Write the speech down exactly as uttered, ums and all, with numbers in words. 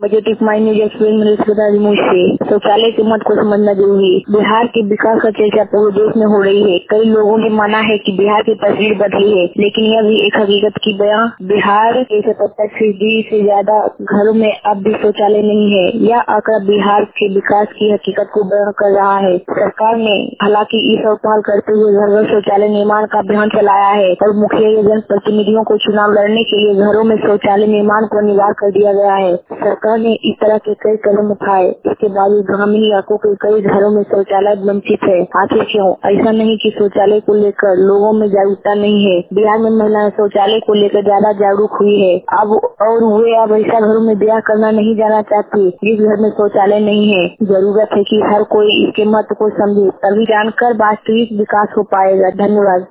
Budget माई news explain से शौचालय के मत को समझना जरूरी है। बिहार के विकास का चर्चा पूरे देश में हो रही है। कई लोगों ने माना है कि बिहार की तस्वीर बदली है, लेकिन यह भी एक हकीकत की बयां बिहार के सतहत्तर फीसदी से ज्यादा घरों में अब भी शौचालय नहीं है। यह आंकड़ा बिहार के विकास की हकीकत को बयां कर रहा है। सरकार ने हालांकि इस पहल करते हुए घर घर शौचालय निर्माण का अभियान चलाया है और मुखिया या जनप्रतिनिधियों को चुनाव लड़ने के लिए घरों में शौचालय निर्माण को अनिवार्य कर दिया गया है। सरकार ने इस तरह के कई कदम उठाए, इसके बावजूद ग्रामीण इलाकों के कई घरों में शौचालय वंचित है। आखिर क्यों? ऐसा नहीं कि शौचालय को लेकर लोगों में जागरूकता नहीं है। बिहार में महिलाएं शौचालय को लेकर ज्यादा जागरूक हुई है अब और वे अब ऐसा घरों में ब्याह करना नहीं जाना चाहती जिस घर में शौचालय नहीं है। जरूरत है कि हर कोई इसके महत्व को समझे, तभी जानकर वास्तविक विकास हो पाएगा। धन्यवाद।